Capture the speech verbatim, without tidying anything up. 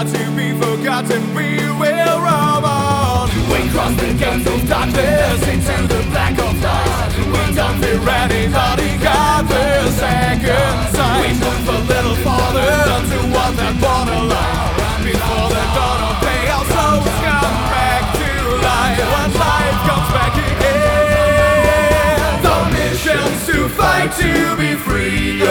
not to be forgotten, we will roam on. We cross the gates of darkness into the black of night. We don't fear any naughty God the second sight. We move a little farther toward that borderline. Before the dawn of day, our souls come back to life. When life comes back again, the mission's to fight to be free.